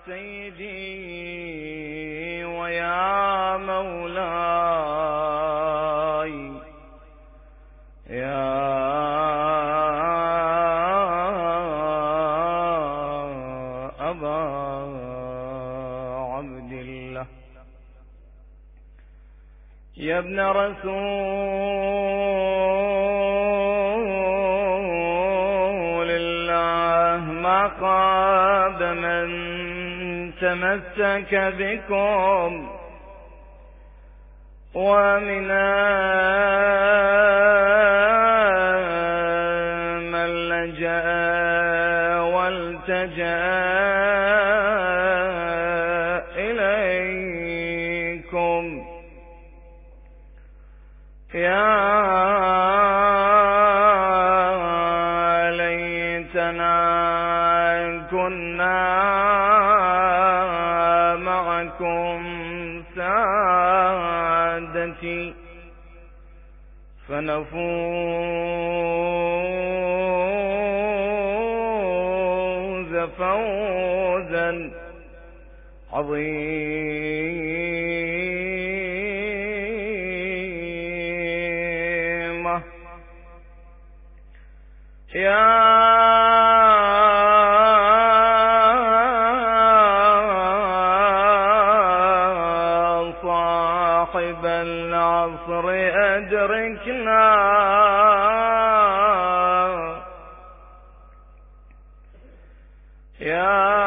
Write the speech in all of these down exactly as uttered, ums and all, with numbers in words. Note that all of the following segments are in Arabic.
سيدي ويا مولاي يا أبا عبد الله يا ابن رسول الله ما خاب من تمسك بكم ومن من لجأ والتجأ إليكم يا ليتنا كنا معكم سادتي فنفوز فوزا عظيما يا صاحب العصر أدركنا يا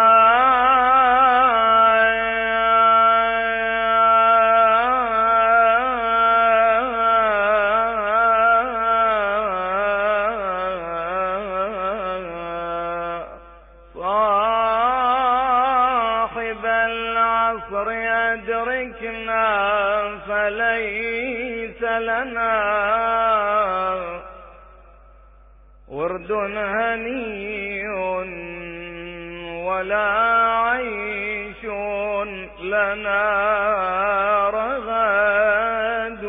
صاحب العصر أدركنا فليس لنا ورد هني ولا عيش لنا رغد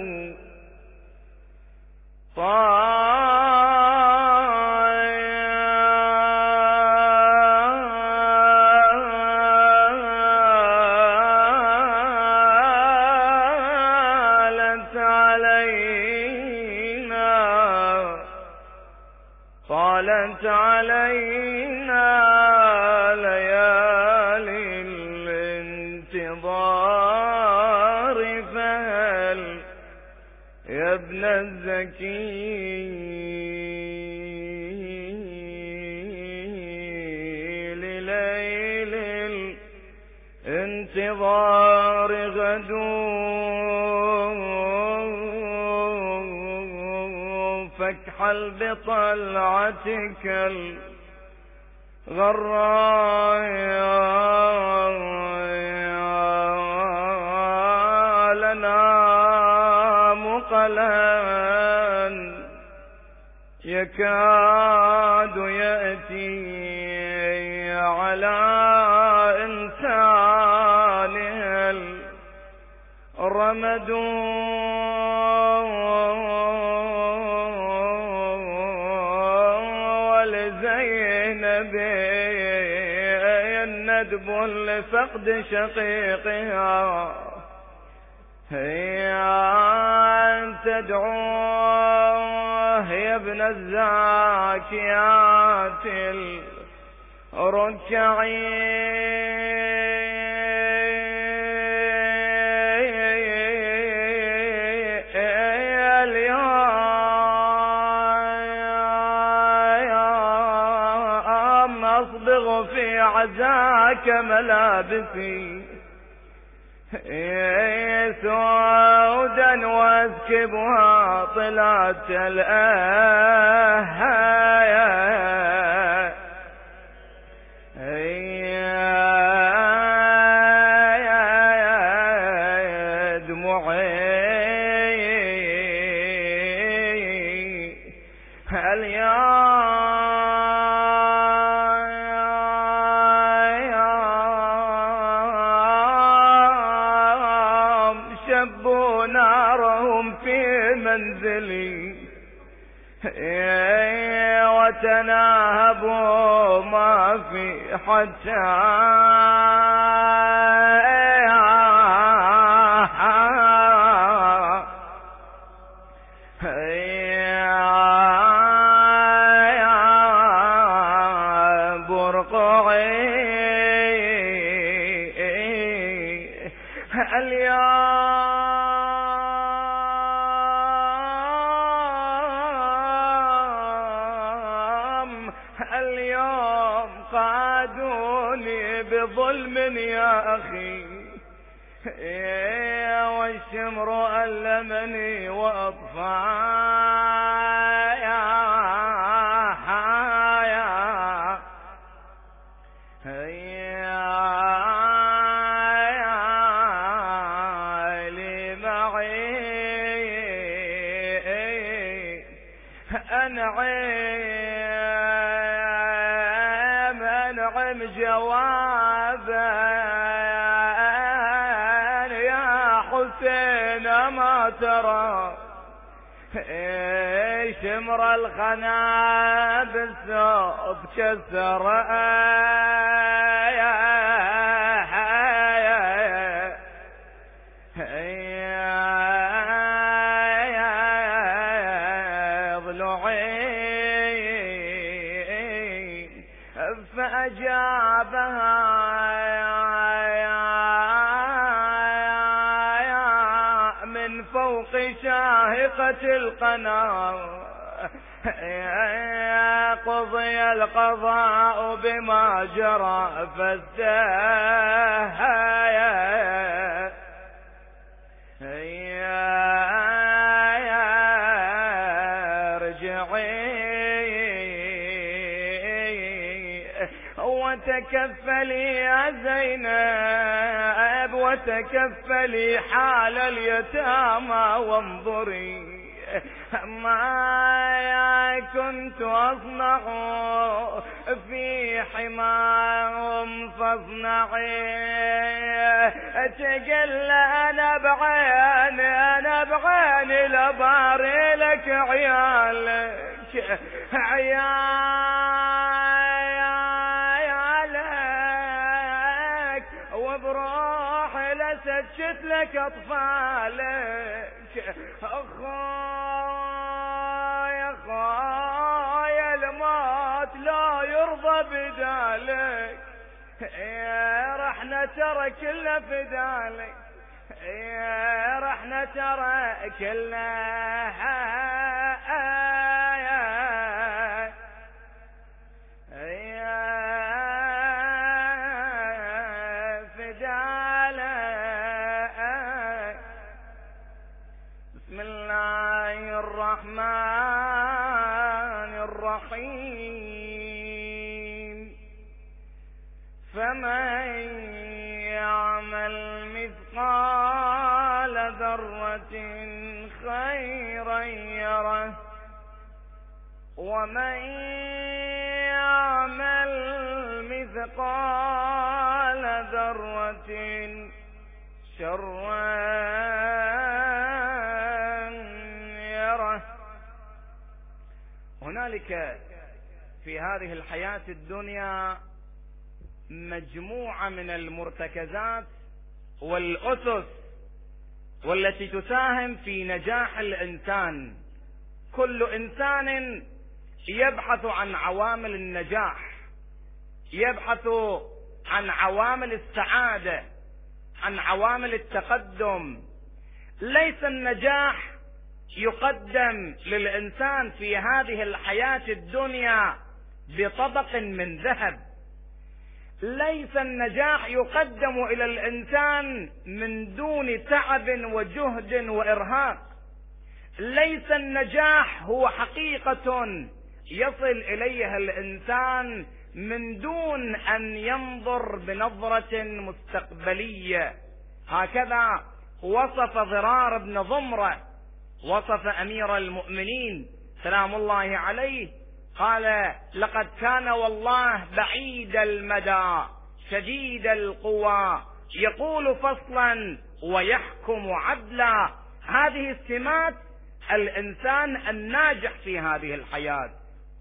طالت علينا ليالي الانتظار فهل يا ابن الزكي لليل الانتظار غدو فاكحل بطلعتك الغراء لنا مقلا يكاد يأتي على إنسان الرمد الندب لفقد شقيقها هي أن تدعوه يا ابن الزاكيات الركعين أصبغ في عزاك ملابسي سودا واسكبها طلعت الآه دموعي شبوا نارهم في منزلي وتناهبوا ما في حتى اليوم قادوني بظلم يا أخي، والشمر ألمني وأطفايا لي معي أنعم أنعم جوابا يا حسين ما ترى شمر الخنا بالثوب كسر فأجابها من فوق شاهقة القناة قضي القضاء بما جرى فاستهيا وتكفلي يا زينب وتكفلي حال اليتامى وانظري ما كنت أصنع في حماهم فاصنعي تقل أنا بعيني أنا بعيني لباري لك عيالك عيالك وبروحي لسجت لك أطفالك أخاي أخاي الموت لا يرضى بدالك رحنا ترى كله فدالك رحنا ترى كله بسم الله الرحمن الرحيم فمن يعمل مثقال ذرة خيرا يره ومن يعمل مثقال ذرة شرا يره. هنالك في هذه الحياة الدنيا مجموعة من المرتكزات والأسس والتي تساهم في نجاح الإنسان. كل إنسان يبحث عن عوامل النجاح، يبحث عن عوامل السعادة، عن عوامل التقدم. ليس النجاح يقدم للإنسان في هذه الحياة الدنيا بطبق من ذهب، ليس النجاح يقدم إلى الإنسان من دون تعب وجهد وإرهاق، ليس النجاح هو حقيقة يصل إليها الإنسان من دون أن ينظر بنظرة مستقبلية. هكذا وصف ضرار بن ضمرة، وصف أمير المؤمنين سلام الله عليه، قال لقد كان والله بعيد المدى شديد القوى يقول فصلا ويحكم عدلا. هذه السمات الإنسان الناجح في هذه الحياة.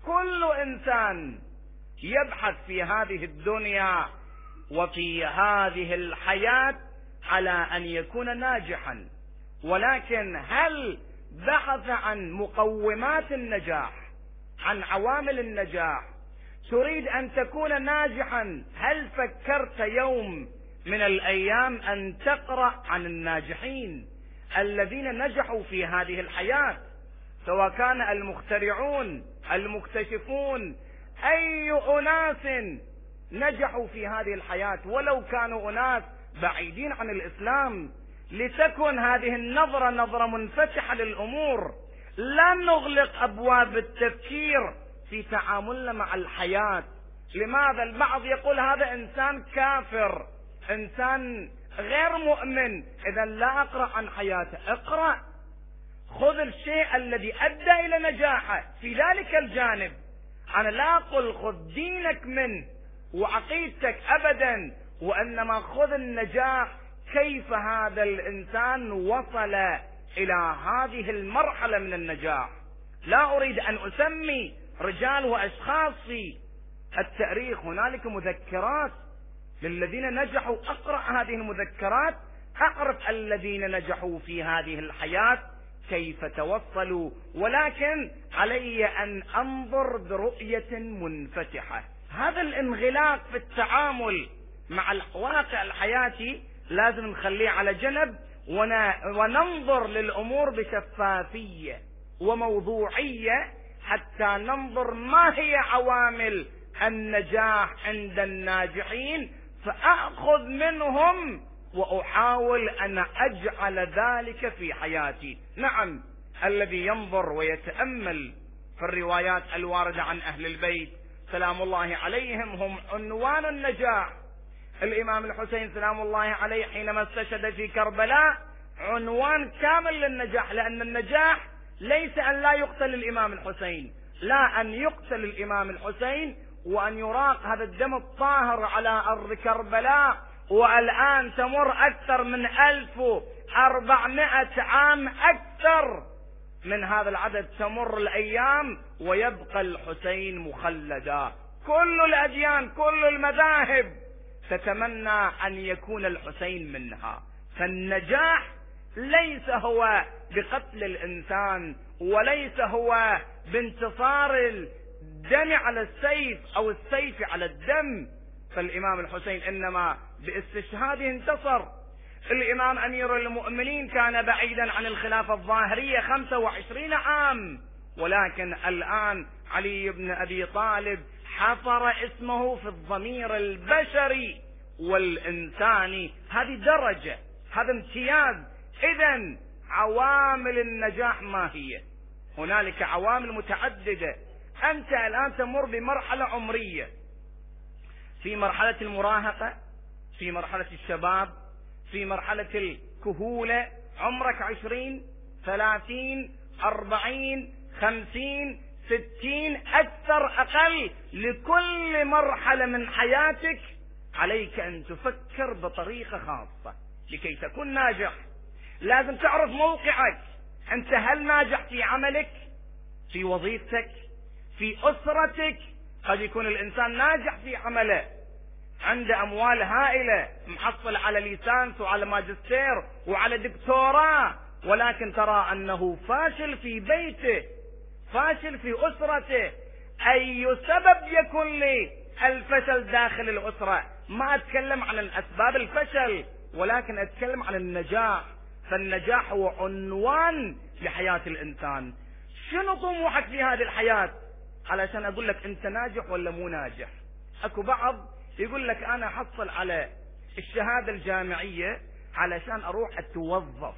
كل إنسان يبحث في هذه الدنيا وفي هذه الحياة على أن يكون ناجحا، ولكن هل بحث عن مقومات النجاح، عن عوامل النجاح؟ تريد أن تكون ناجحا، هل فكرت يوم من الأيام أن تقرأ عن الناجحين الذين نجحوا في هذه الحياة، سواء كان المخترعون، المكتشفون، أي أناس نجحوا في هذه الحياة ولو كانوا أناس بعيدين عن الإسلام، لتكن هذه النظرة نظرة منفتحة للأمور، لا نغلق أبواب التفكير في تعاملنا مع الحياة. لماذا البعض يقول هذا إنسان كافر، إنسان غير مؤمن، إذا لا أقرأ عن حياته؟ اقرأ، خذ الشيء الذي أدى إلى نجاحه في ذلك الجانب. أنا لا أقول خذ دينك منه وعقيدتك أبدا، وإنما خذ النجاح، كيف هذا الإنسان وصل إلى هذه المرحلة من النجاح. لا أريد أن أسمي رجال وأشخاص في التاريخ، هنالك مذكرات للذين نجحوا، أقرأ هذه المذكرات أعرف الذين نجحوا في هذه الحياة كيف توصلوا، ولكن علي أن أنظر برؤية منفتحة. هذا الانغلاق في التعامل مع الواقع الحياتي لازم نخليه على جنب، وننظر للأمور بشفافية وموضوعية حتى ننظر ما هي عوامل النجاح عند الناجحين، فأخذ منهم وأحاول أن أجعل ذلك في حياتي. نعم، الذي ينظر ويتأمل في الروايات الواردة عن أهل البيت سلام الله عليهم هم عنوان النجاح. الإمام الحسين سلام الله عليه حينما استشهد في كربلاء عنوان كامل للنجاح، لأن النجاح ليس أن لا يقتل الإمام الحسين، لا، أن يقتل الإمام الحسين وأن يراق هذا الدم الطاهر على أرض كربلاء، والآن تمر أكثر من ألف وأربعمائة عام، أكثر من هذا العدد تمر الأيام ويبقى الحسين مخلدا. كل الأديان، كل المذاهب تتمنى أن يكون الحسين منها. فالنجاح ليس هو بقتل الإنسان، وليس هو بانتصار الدم على السيف أو السيف على الدم، فالإمام الحسين إنما باستشهاده انتصر. الإمام أمير المؤمنين كان بعيدا عن الخلافة الظاهرية خمسة وعشرين عام، ولكن الآن علي بن أبي طالب حفر اسمه في الضمير البشري والإنساني. هذه درجة، هذا امتياز. إذن عوامل النجاح ما هي؟ هنالك عوامل متعددة. أنت الآن تمر بمرحلة عمرية، في مرحلة المراهقة، في مرحلة الشباب، في مرحلة الكهولة، عمرك عشرين، ثلاثين، أربعين، خمسين، ستين، أكثر أقل، لكل مرحلة من حياتك عليك أن تفكر بطريقة خاصة لكي تكون ناجح. لازم تعرف موقعك، أنت هل ناجح في عملك، في وظيفتك، في أسرتك؟ قد يكون الإنسان ناجح في عمله، عنده أموال هائلة، محصل على ليسانس وعلى ماجستير وعلى دكتوراه، ولكن ترى أنه فاشل في بيته، فاشل في أسرته. أي سبب يكون لي الفشل داخل الأسرة؟ ما أتكلم عن الأسباب الفشل، ولكن أتكلم عن النجاح. فالنجاح هو عنوان لحياة الإنسان. شنو طموحك في هذه الحياة علشان أقول لك أنت ناجح ولا مو ناجح؟ أكو بعض يقول لك أنا حصل على الشهادة الجامعية علشان أروح أتوظف،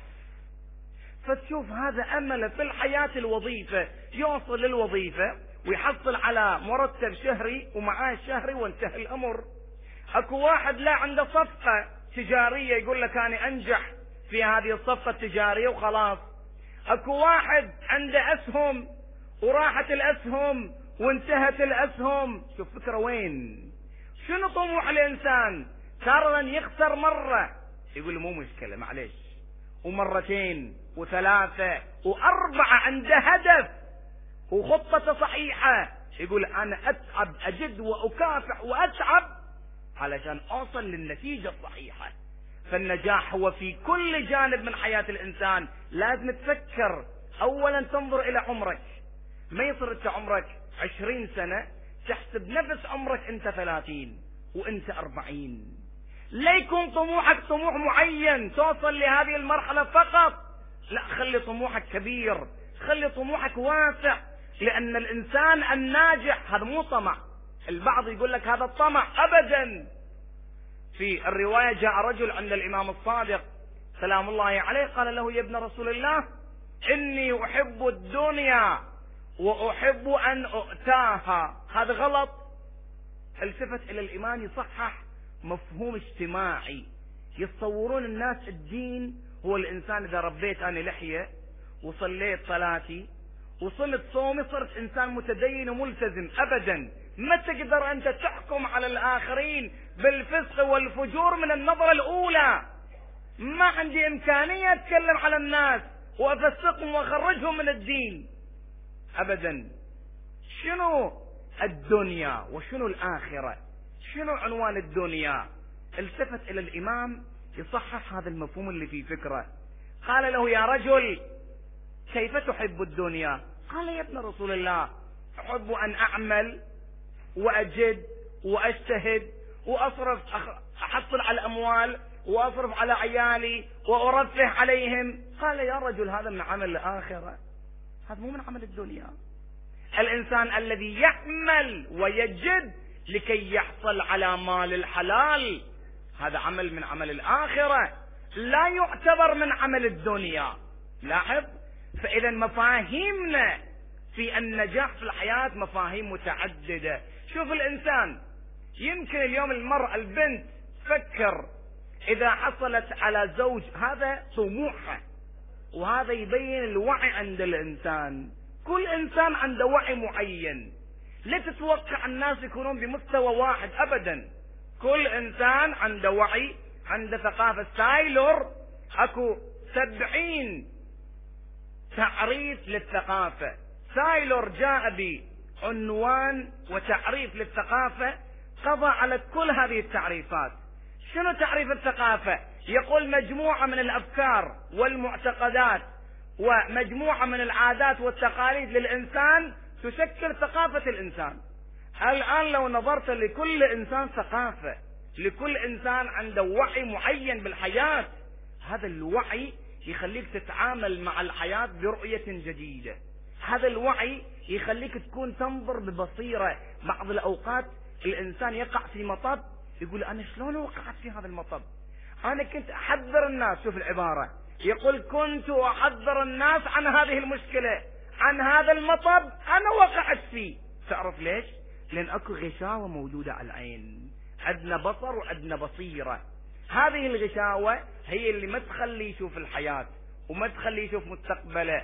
فتشوف هذا أمله في الحياة الوظيفة، يوصل للوظيفة ويحصل على مرتب شهري ومعاش شهري وانتهى الأمر. أكو واحد لا عنده صفقة تجارية يقول لك أنا أنجح في هذه الصفقة التجارية وخلاص. أكو واحد عنده أسهم وراحت الأسهم وانتهت الأسهم. شوف فكرة وين؟ شنو طموح الإنسان؟ ترى يخسر مرة يقول مو مشكلة معليش، ومرتين وثلاثة وأربعة، عنده هدف وخطة صحيحة يقول أنا أتعب أجد وأكافح وأتعب علشان أوصل للنتيجة الصحيحة. فالنجاح هو في كل جانب من حياة الإنسان. لازم تفكر أولا، تنظر إلى عمرك. ما يصير أنت عمرك عشرين سنة تحسب نفس عمرك أنت ثلاثين وأنت أربعين. لا يكون طموحك طموح معين توصل لهذه المرحلة فقط، لا، خلي طموحك كبير، خلي طموحك واسع. لأن الإنسان الناجح هذا مو طمع. البعض يقول لك هذا الطمع، أبدا. في الرواية جاء رجل عند الإمام الصادق سلام الله عليه قال له يا ابن رسول الله إني أحب الدنيا وأحب أن أؤتاها. هذا غلط. التفت إلى الإمام يصحح مفهوم اجتماعي. يتصورون الناس الدين هو الإنسان إذا ربيت أنا لحية وصليت صلاتي وصلت صومي صرت إنسان متدين وملتزم. أبدا. ما تقدر أنت تحكم على الآخرين بالفسق والفجور من النظرة الأولى. ما عندي إمكانية أتكلم على الناس وأفسقهم وأخرجهم من الدين أبدا. شنو الدنيا وشنو الآخرة؟ شنو عنوان الدنيا؟ التفت إلى الإمام يصحح هذا المفهوم اللي في فكرة. قال له يا رجل كيف تحب الدنيا؟ قال يا ابن رسول الله أحب أن أعمل وأجد وأجتهد وأصرف، أحصل على الأموال وأصرف على عيالي وأرفه عليهم. قال يا رجل هذا من عمل الآخرة، هذا مو من عمل الدنيا. الإنسان الذي يعمل ويجد لكي يحصل على مال الحلال هذا عمل من عمل الآخرة، لا يعتبر من عمل الدنيا. لاحظ. فإذا مفاهيمنا في النجاح في الحياة مفاهيم متعددة. شوف الإنسان، يمكن اليوم المرأة البنت تفكر إذا حصلت على زوج، هذا طموحها، وهذا يبين الوعي عند الإنسان. كل إنسان عنده وعي معين. لا تتوقع الناس يكونون بمستوى واحد أبدا. كل إنسان عنده وعي، عنده ثقافة. سايلور أكو سبعين تعريف للثقافة. سايلور جاء بعنوان وتعريف للثقافة قضى على كل هذه التعريفات. شنو تعريف الثقافة؟ يقول مجموعة من الأفكار والمعتقدات ومجموعة من العادات والتقاليد للإنسان تشكل ثقافة الإنسان. الآن لو نظرت لكل إنسان ثقافة، لكل إنسان عنده وعي معين بالحياة، هذا الوعي يخليك تتعامل مع الحياة برؤية جديدة. هذا الوعي يخليك تكون تنظر ببصيرة. بعض الأوقات الإنسان يقع في مطب يقول أنا شلون وقعت في هذا المطب؟ أنا كنت أحذر الناس. شوف العبارة، يقول كنت أحذر الناس عن هذه المشكلة، عن هذا المطب أنا وقعت فيه. تعرف ليش؟ لأن أكو غشاوة موجودة على العين. عندنا بصر وعندنا بصيرة. هذه الغشاوة هي اللي ما تخلي يشوف الحياة وما تخلي يشوف مستقبله.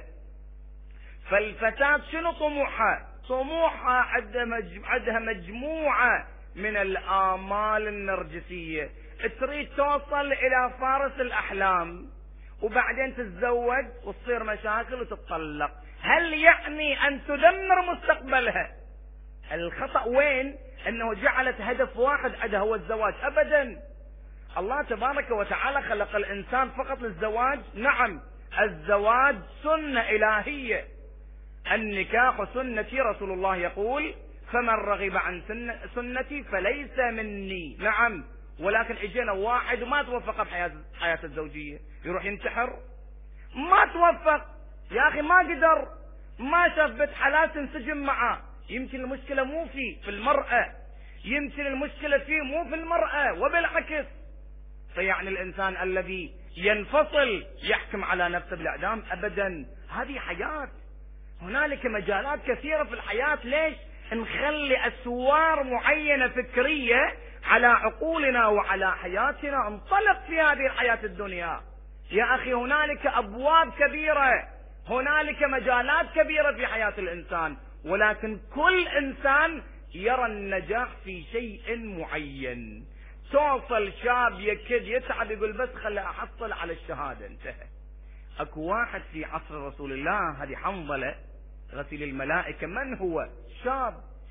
فالفتاة شنو طموحها؟ طموحها عندها مجموعة من الآمال النرجسية. تريد توصل إلى فارس الأحلام وبعدين تتزوج وتصير مشاكل وتتطلق. هل يعني أن تدمر مستقبلها؟ الخطأ وين؟ أنه جعلت هدف واحد عندها هو الزواج. أبدا. الله تبارك وتعالى خلق الإنسان فقط للزواج. نعم، الزواج سنة إلهية. النكاح سنتي، رسول الله يقول فمن رغب عن سنتي فليس مني. نعم، ولكن اجينا واحد وما توفق بحياة حياة الزوجية يروح ينتحر. ما توفق يا أخي، ما قدر، ما شاف بنت حلال تنسجم معه. يمكن المشكلة مو فيه، في المرأة. يمكن المشكلة فيه مو في المرأة وبالعكس. فيعني الإنسان الذي ينفصل يحكم على نفسه بالإعدام؟ أبدا. هذه حياة. هنالك مجالات كثيرة في الحياة. ليش نخلي أسوار معينة فكرية على عقولنا وعلى حياتنا؟ انطلق في هذه الحياة الدنيا يا أخي. هنالك أبواب كبيرة، هنالك مجالات كبيرة في حياة الإنسان، ولكن كل إنسان يرى النجاح في شيء معين. توصل شاب يكد يتعب يقول بس خلي أحصل على الشهادة، انتهى. أكو واحد في عصر رسول الله، هذه حنظلة غسيل الملائكة. من هو؟ شاب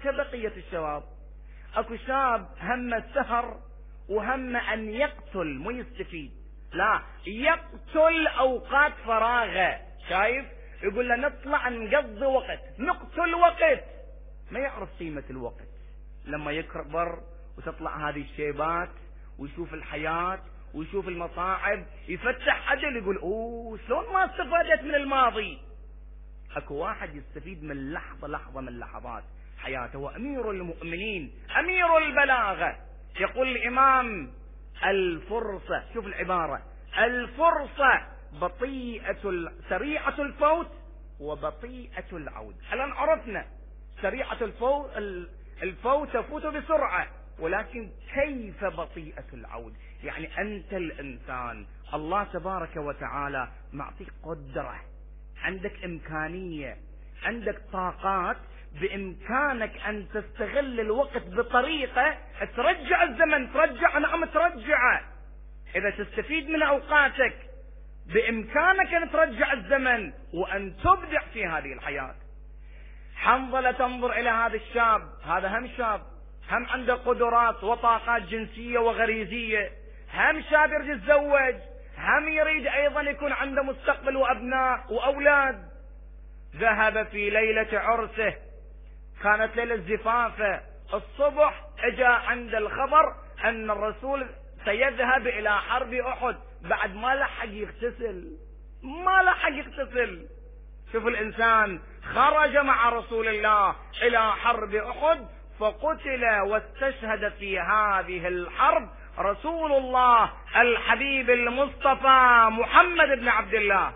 كبقية الشباب. اكو شاب هم السهر وهم ان يقتل مو يستفيد، لا يقتل اوقات فراغه. شايف؟ يقول له نطلع نقضي وقت، نقتل وقت، ما يعرف قيمة الوقت. لما يكبر وتطلع هذه الشيبات ويشوف الحياة ويشوف المصاعب يفتح عدل يقول اوه شلون ما استفادت من الماضي. اكو واحد يستفيد من لحظة لحظة من لحظات حياته، وامير المؤمنين امير البلاغة يقول الامام الفرصة، شوف العبارة، الفرصة بطيئة سريعة الفوت وبطيئة العود. الان عرفنا سريعة الفوت الفوت تفوت بسرعة، ولكن كيف بطيئة العود؟ يعني انت الانسان الله تبارك وتعالى معطيك قدرة، عندك امكانية، عندك طاقات، بامكانك ان تستغل الوقت بطريقة ترجع الزمن، ترجع نعم ترجعه. اذا تستفيد من اوقاتك بامكانك ان ترجع الزمن وان تبدع في هذه الحياة. حنظلة تنظر الى هذا الشاب، هذا هم شاب، هم عنده قدرات وطاقات جنسية وغريزية، هم شاب يريد يتزوج، هم يريد ايضا يكون عنده مستقبل وابناء واولاد. ذهب في ليلة عرسه، كانت ليلة زفافه، الصبح اجا عند الخبر ان الرسول سيذهب الى حرب احد، بعد ما لحق يغتسل، ما لحق يغتسل. شوف الانسان خرج مع رسول الله الى حرب احد فقتل، واستشهد في هذه الحرب رسول الله الحبيب المصطفى محمد بن عبد الله.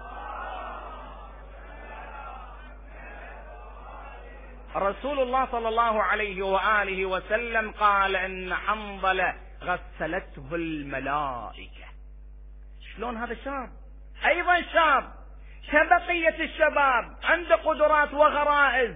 رسول الله صلى الله عليه وآله وسلم قال ان حنظلة غسلته الملائكة. شلون هذا شاب ايضا شاب كبقية الشباب، عنده قدرات وغرائز،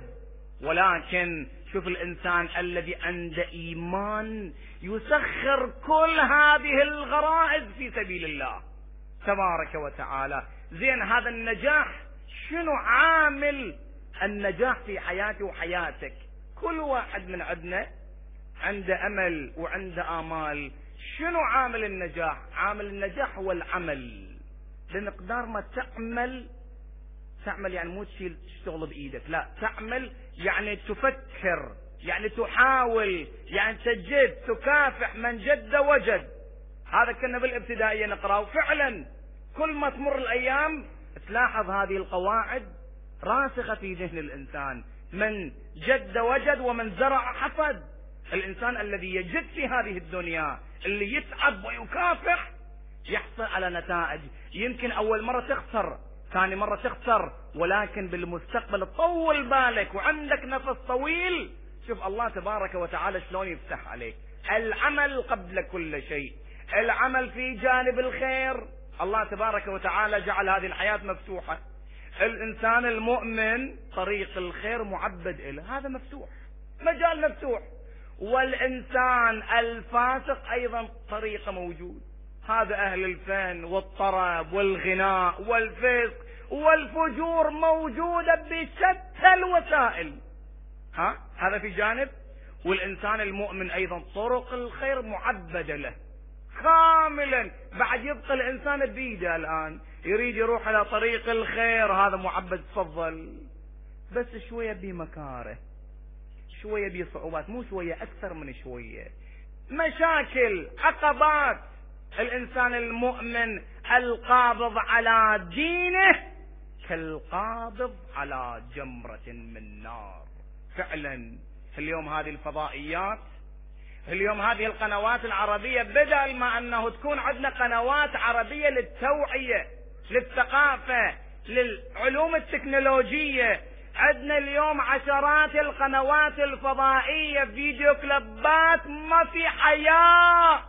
ولكن شوف الانسان الذي عنده ايمان يسخر كل هذه الغرائز في سبيل الله تبارك وتعالى. زين هذا النجاح شنو عامل النجاح في حياتي وحياتك؟ كل واحد من عندنا عنده امل وعنده امال. شنو عامل النجاح؟ عامل النجاح هو العمل. بمقدار ما تعمل، تعمل يعني مو تشيل تشتغل بايدك، لا تعمل يعني تفكر، يعني تحاول، يعني تجد، تكافح، من جد وجد. هذا كنا بالابتدائية نقرأه. فعلا كل ما تمر الايام تلاحظ هذه القواعد راسخة في ذهن الانسان، من جد وجد ومن زرع حصد. الانسان الذي يجد في هذه الدنيا، اللي يتعب ويكافح، يحصل على نتائج. يمكن اول مرة تخسر، ثاني مرة تخسر، ولكن بالمستقبل طول بالك وعندك نفس طويل. شوف الله تبارك وتعالى شلون يفتح عليك. العمل قبل كل شيء، العمل في جانب الخير. الله تبارك وتعالى جعل هذه الحياة مفتوحة. الانسان المؤمن طريق الخير معبد له، هذا مفتوح، مجال مفتوح. والانسان الفاسق ايضا طريقه موجود. هذا اهل الفن والطرب والغناء والفسق والفجور موجودة بشتى الوسائل. ها هذا في جانب. والانسان المؤمن ايضا طرق الخير معبدة له كاملا. بعد يبقى الانسان بيده الان يريد يروح على طريق الخير، هذا معبد، تفضل، بس شوية بمكاره، شوية بصعوبات، مو شوية، اكثر من شوية، مشاكل، عقبات. الانسان المؤمن القابض على دينه كالقابض على جمرة من نار. فعلا اليوم هذه الفضائيات، اليوم هذه القنوات العربية، بدل ما انه تكون عندنا قنوات عربية للتوعية، للثقافة، للعلوم التكنولوجية، عندنا اليوم عشرات القنوات الفضائية، فيديو كليبات، ما في حياة،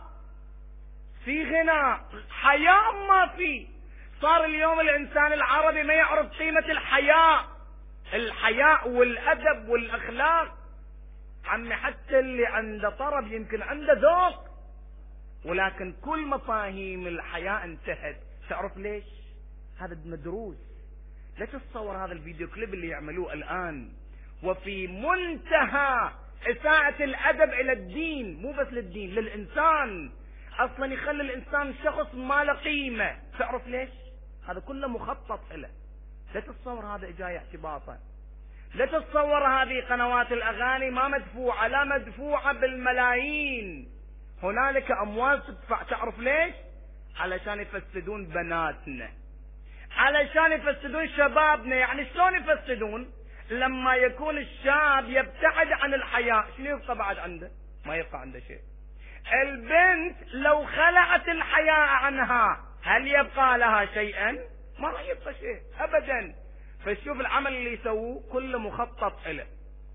في غناء، حياة ما في. صار اليوم الانسان العربي ما يعرف قيمة الحياة، الحياء والادب والاخلاق. عمي حتى اللي عنده طرب يمكن عنده ذوق، ولكن كل مفاهيم الحياة انتهت. تعرف ليش؟ هذا مدروس. لا تتصور هذا الفيديو كليب اللي يعملوه الان وفي منتهى إساءة الأدب إلى الدين، مو بس للدين، للإنسان. أصلا يخلي الإنسان شخص ما له قيمة. تعرف ليش؟ هذا كله مخطط له. لا تتصور هذا جاي اعتباطا، لا تتصور هذه قنوات الأغاني ما مدفوعة، لا مدفوعة بالملايين. هنالك أموال تدفع. تعرف ليش؟ علشان يفسدون بناتنا، علشان يفسدون شبابنا. يعني شلون يفسدون؟ لما يكون الشاب يبتعد عن الحياة، شنو يبقى بعد عنده؟ ما يبقى عنده شيء. البنت لو خلعت الحياء عنها هل يبقى لها شيئا؟ ما راح يبقى شيء ابدا. فشوف العمل اللي يسووه كله مخطط له.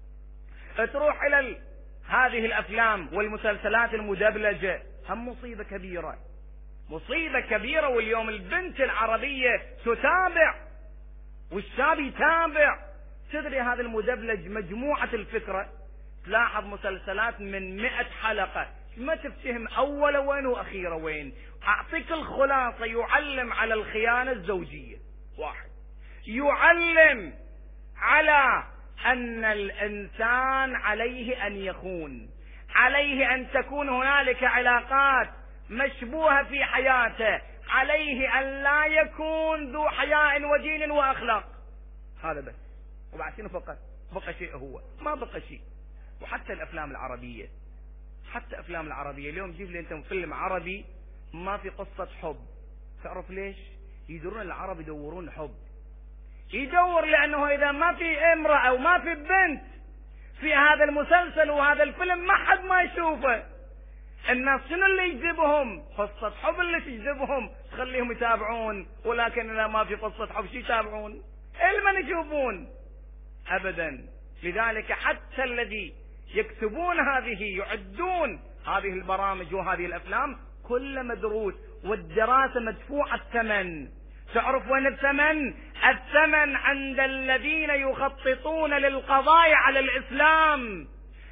تروح الى هذه الافلام والمسلسلات المدبلجة، هم مصيبة كبيرة، مصيبة كبيرة. واليوم البنت العربية تتابع والشاب يتابع. تدري هذا المدبلج مجموعة الفكرة، تلاحظ مسلسلات من مئة حلقة ما تفتهم أول وين وأخير وين. أعطيك الخلاصة، يعلم على الخيانة الزوجية، واحد يعلم على أن الإنسان عليه أن يخون، عليه أن تكون هنالك علاقات مشبوهة في حياته، عليه أن لا يكون ذو حياء ودين وأخلاق. هذا بس. وبعد شنو فقط؟ بقى شيء هو ما بقى شيء. وحتى الأفلام العربية، حتى أفلام العربية اليوم جيب لي أنت فيلم عربي ما في قصة حب. تعرف ليش؟ يدورون العرب يدورون حب، يدور لأنه إذا ما في امرأة وما في بنت في هذا المسلسل وهذا الفيلم ما حد ما يشوفه. الناس شنو اللي يجذبهم؟ قصة حب اللي تجذبهم تخليهم يتابعون. ولكن إذا ما في قصة حب شو يتابعون؟ المن يشوفون أبدا. لذلك حتى الذي يكتبون هذه يعدون هذه البرامج وهذه الأفلام كل مدروس، والدراسة مدفوع الثمن. تعرف وين الثمن؟ الثمن عند الذين يخططون للقضاء على الإسلام،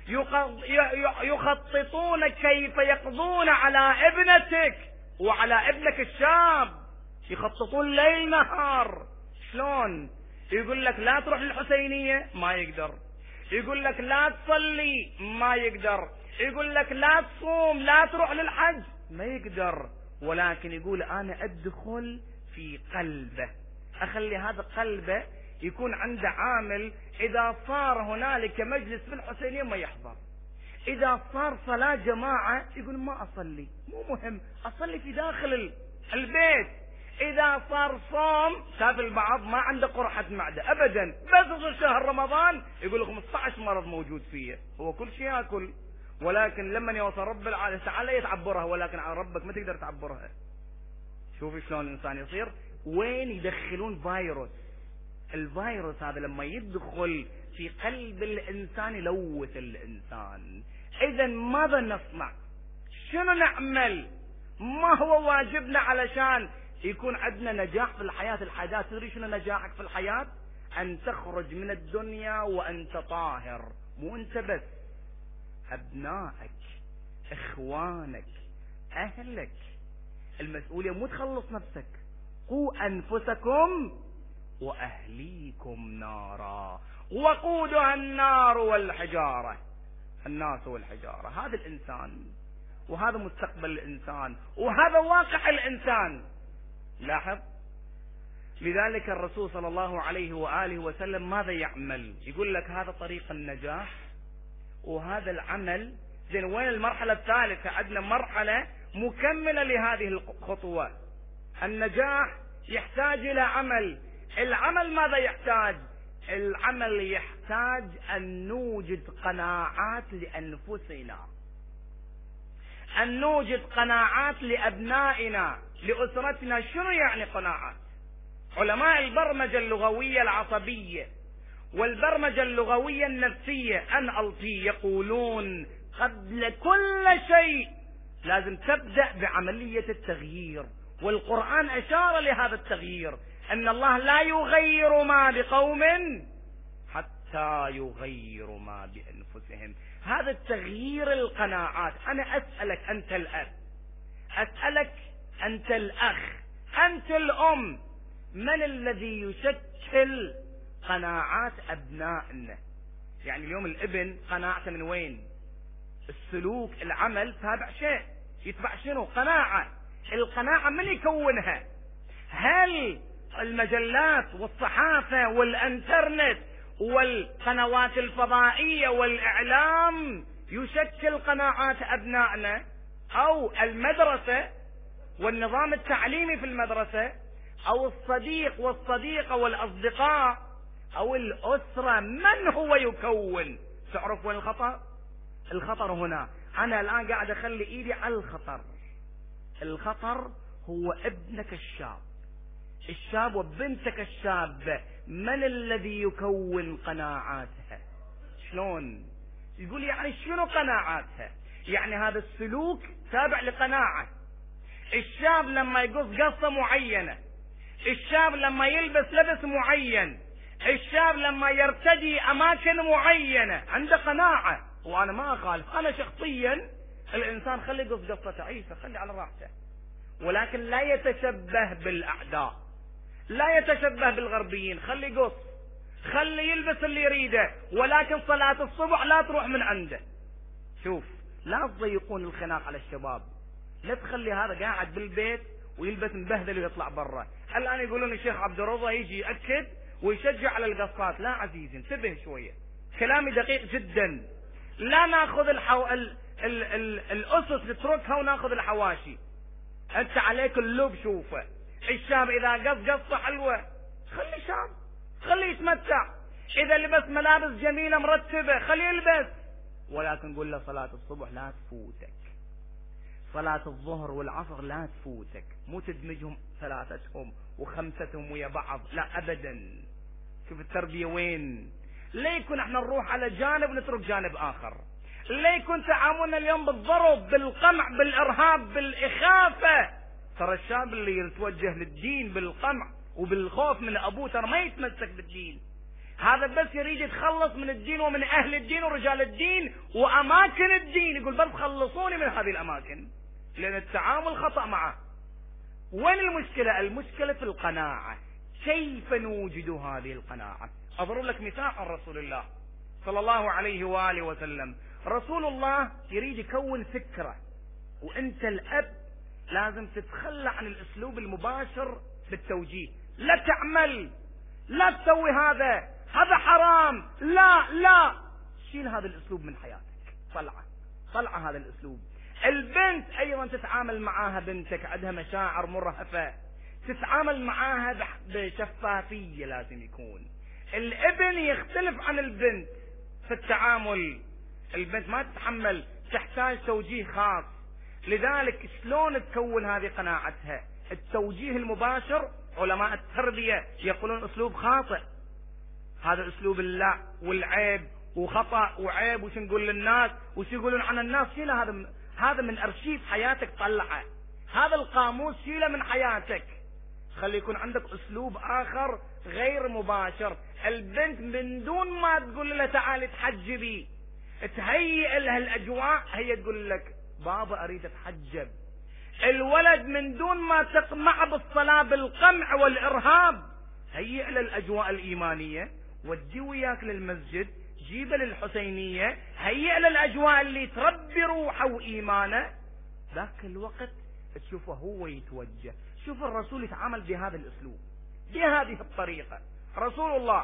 يخططون كيف يقضون على ابنتك وعلى ابنك الشاب، يخططون ليل نهار. شلون؟ يقول لك لا تروح للحسينية، ما يقدر. يقول لك لا تصلي، ما يقدر. يقول لك لا تصوم، لا تروح للحج، ما يقدر. ولكن يقول أنا أدخل في قلبه، أخلي هذا قلبه يكون عنده عامل. إذا صار هنالك مجلس في الحسينية ما يحضر، إذا صار صلاة جماعة يقول ما أصلي، مو مهم، أصلي في داخل البيت. إذا صار صوم، شاف البعض ما عنده قرحة معدة أبدا، بس شهر رمضان يقول خمسة عشر مرض موجود فيه، هو كل شيء يأكل. ولكن لما يوصل رب العالمين تعالى يتعبرها، ولكن على ربك ما تقدر تعبرها. شوفي شلون الإنسان يصير. وين يدخلون فيروس؟ الفيروس هذا لما يدخل في قلب الإنسان يلوث الإنسان. إذا ماذا نصنع؟ شنو نعمل؟ ما هو واجبنا علشان يكون عندنا نجاح في الحياة؟ الحياة تدري شنو نجاحك في الحياة؟ أن تخرج من الدنيا وأنت طاهر، مو أنت بس، أبنائك، إخوانك، أهلك. المسؤولية مو تخلص نفسك، قوا أنفسكم وأهليكم نارا وقودها النار والحجارة. الناس والحجارة، هذا الإنسان، وهذا مستقبل الإنسان، وهذا واقع الإنسان. لاحظ. لذلك الرسول صلى الله عليه وآله وسلم ماذا يعمل؟ يقول لك هذا طريق النجاح وهذا العمل. زين وين المرحلة الثالثة؟ عندنا مرحلة مكملة لهذه الخطوة. النجاح يحتاج إلى عمل. العمل ماذا يحتاج؟ العمل يحتاج أن نوجد قناعات لأنفسنا، أن نوجد قناعات لأبنائنا، لأسرتنا. شنو يعني قناعات؟ علماء البرمجة اللغوية العصبية والبرمجة اللغوية النفسية إن إل بي يقولون قبل كل شيء لازم تبدأ بعملية التغيير. والقرآن أشار لهذا التغيير، أن الله لا يغير ما بقوم حتى يغيروا ما بأنفسهم. هذا التغيير القناعات. أنا أسألك أنت الأب، أسألك أنت الأخ، أنت الأم، من الذي يشكل قناعات أبنائنا؟ يعني اليوم الابن قناعته من وين؟ السلوك، العمل تابع شيء، يتبع شنو؟ قناعة. القناعة من يكونها؟ هل المجلات والصحافة والانترنت والقنوات الفضائية والإعلام يشكل قناعات أبنائنا، أو المدرسة والنظام التعليمي في المدرسة، أو الصديق والصديقة والأصدقاء، أو الأسرة؟ من هو يكون؟ تعرف وين الخطر؟ الخطر هنا. أنا الآن قاعد أخلي إيدي على الخطر. الخطر هو ابنك الشاب، الشاب وبنتك الشابة. من الذي يكون قناعاتها؟ شلون؟ يقول يعني شنو قناعاتها؟ يعني هذا السلوك تابع لقناعة. الشاب لما يقص قصة معينة، الشاب لما يلبس لبس معين، الشاب لما يرتدي أماكن معينة، عنده قناعة. وأنا ما أخالف، أنا شخصيا الإنسان خلي يقص قصته، عيسى خلي على راحته، ولكن لا يتشبه بالأعداء، لا يتشبه بالغربيين. خلي يقص، خلي يلبس اللي يريده، ولكن صلاة الصبح لا تروح من عنده. شوف، لا تضيقون الخناق على الشباب، لا تخلي هذا قاعد بالبيت ويلبس مبهدل ويطلع برا. الآن يقولون الشيخ عبد الرضا يجي يأكد ويشجع على القصات. لا عزيزي، انتبه شوية، كلامي دقيق جدا. لا ناخذ الحو... ال... ال... ال... الأسس نتركها وناخذ الحواشي. أنت عليك اللب. شوفه، الشاب إذا قص قصة حلوة خلي شاب، خلي يتمتع. إذا لبس ملابس جميلة مرتبة خلي يلبس، ولكن قل له صلاة الصبح لا تفوتك، صلاة الظهر والعصر لا تفوتك، مو تدمجهم ثلاثتهم وخمستهم ويا بعض، لا أبدا. شوف التربية وين. لا يكون احنا نروح على جانب ونترك جانب آخر. لا يكون تعاملنا اليوم بالضرب، بالقمع، بالإرهاب، بالإخافة. ترى الشاب اللي يتوجه للدين بالقمع وبالخوف من أبوه ترى ما يتمسك بالدين، هذا بس يريد يتخلص من الدين ومن أهل الدين ورجال الدين وأماكن الدين. يقول بس خلصوني من هذه الأماكن، لأن التعامل خطأ معه. وين المشكلة؟ المشكلة في القناعة. كيف نوجد هذه القناعة؟ أضرب لك مثال عن رسول الله صلى الله عليه وآله وسلم. رسول الله يريد يكون فكرة، وأنت الأب لازم تتخلى عن الأسلوب المباشر بالتوجيه. لا تعمل، لا تسوي هذا، هذا حرام، لا لا، شيل هذا الأسلوب من حياتك، طلعه طلعه هذا الأسلوب. البنت أيضا تتعامل معاها، بنتك عندها مشاعر مرهفة، تتعامل معاها بشفافية لازم يكون. الابن يختلف عن البنت في التعامل، البنت ما تتحمل، تحتاج توجيه خاص. لذلك شلون تكون هذه قناعتها؟ التوجيه المباشر. علماء التربية يقولون أسلوب خاطئ، هذا أسلوب اللع والعيب وخطأ وعيب وش نقول للناس وش يقولون عن الناس. شيله هذا، هذا من أرشيف حياتك، طلعه هذا القاموس، شيله من حياتك. خلي يكون عندك أسلوب آخر غير مباشر. البنت من دون ما تقول لها تعالي تحجبي، تهيئ لها الأجواء، هي تقول لك بابا أريد أتحجب. الولد من دون ما تقمع بالصلاة بالقمع والإرهاب، هيئ له الأجواء الإيمانية، ودي وياك للمسجد، جيبه للحسينية، هيئ له الأجواء اللي تربي روحه وإيمانه. ذاك الوقت تشوفه هو يتوجه. شوف الرسول يتعامل بهذا الأسلوب، بهذه الطريقة. رسول الله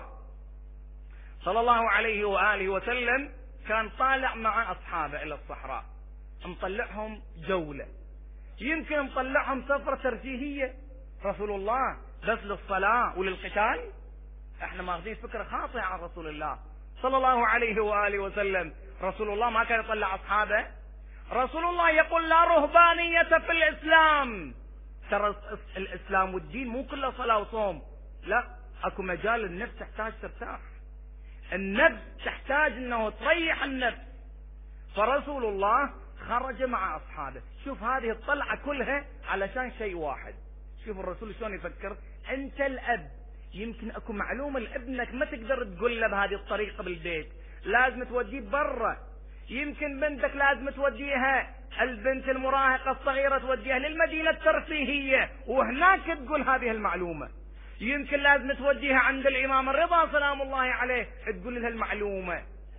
صلى الله عليه وآله وسلم كان طالع مع أصحابه إلى الصحراء، مطلعهم جولة، يمكن مطلعهم سفرة ترفيهية. رسول الله بس للصلاة وللقتال؟ احنا ماخذين فكرة خاطئة عن رسول الله صلى الله عليه وآله وسلم. رسول الله ما كان يطلع أصحابه. رسول الله يقول لا رهبانية في الإسلام. ترى الإسلام والدين مو كله صلاة وصوم، لا، اكو مجال النفس تحتاج ترتاح، النفس تحتاج انه تريح النفس. فرسول الله خرج مع أصحابه. شوف هذه الطلعة كلها علشان شيء واحد. شوف الرسول شلون يفكر. أنت الأب، يمكن أكو معلومة لابنك ما تقدر تقول له بهذه الطريقة بالبيت، لازم توديه برا. يمكن بنتك لازم توديها، البنت المراهقة الصغيرة توديها للمدينة الترفيهية وهناك تقول هذه المعلومة. يمكن لازم توديها عند الإمام الرضا سلام الله عليه تقول لها المعلومة.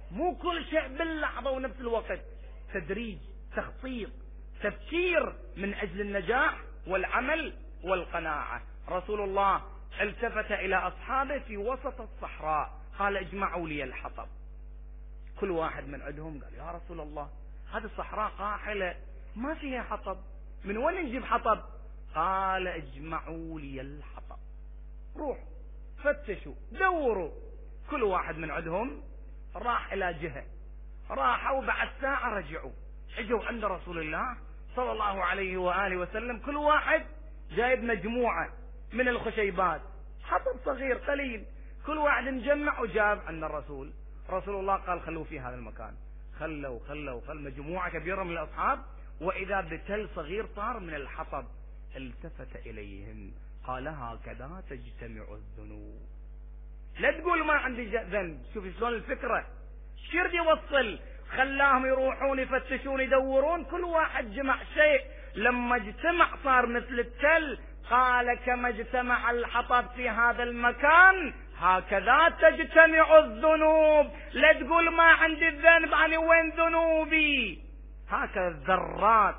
مو كل شيء باللحظة ونفس الوقت، تدريج، تخطيط، تفكير من أجل النجاح والعمل والقناعة. رسول الله التفت إلى أصحابه في وسط الصحراء قال اجمعوا لي الحطب. كل واحد من عندهم قال يا رسول الله هذه الصحراء قاحلة ما فيها حطب، من وين نجيب حطب؟ قال اجمعوا لي الحطب. روحوا فتشوا دوروا. كل واحد من عندهم راح إلى جهة، راحوا بعد ساعة رجعوا، اجوا عند رسول الله صلى الله عليه وآله وسلم، كل واحد جايب مجموعة من الخشيبات، حطب صغير قليل، كل واحد مجمع وجاب عند الرسول. رسول الله قال خلوا في هذا المكان. خلوا خلوا خل مجموعة كبيرة من الأصحاب، وإذا بتل صغير صار من الحطب. التفت إليهم قال هكذا تجتمع الذنوب. لا تقول ما عندي ذنب. شوف شلون الفكرة، شو يريد يوصل؟ خلاهم يروحون يفتشون يدورون، كل واحد جمع شيء، لما اجتمع صار مثل التل. قال كما اجتمع الحطب في هذا المكان هكذا تجتمع الذنوب. لا تقول ما عندي الذنب، أنا وين ذنوبي؟ هكذا الذرات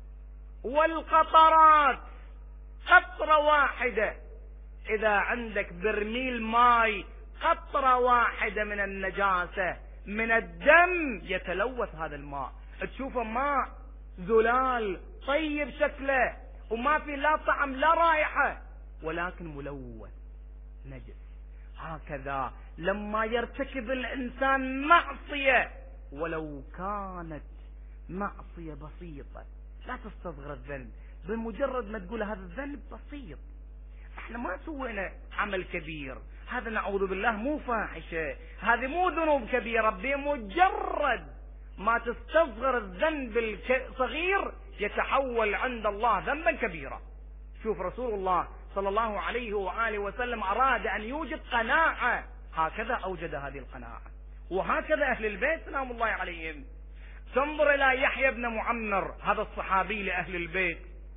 والقطرات، قطرة واحدة، إذا عندك برميل ماي قطرة واحدة من النجاسة من الدم يتلوث هذا الماء، تشوفه ماء زلال طيب شكله وما في لا طعم لا رائحة، ولكن ملوث نجس. هكذا لما يرتكب الإنسان معصية ولو كانت معصية بسيطة، لا تستصغر الذنب، بمجرد ما تقول هذا الذنب بسيط، احنا ما سوينا عمل كبير، هذا نعوذ بالله مو فاحشة، هذه مو ذنوب كبيرة، بمجرد ما تستصغر الذنب الصغير يتحول عند الله ذنبا كبيرا. شوف رسول الله صلى الله عليه وآله وسلم أراد أن يوجد قناعة، هكذا أوجد هذه القناعة، وهكذا أهل البيت سلام الله عليهم. تنظر إلى يحيى بن معمر، هذا الصحابي لأهل البيت.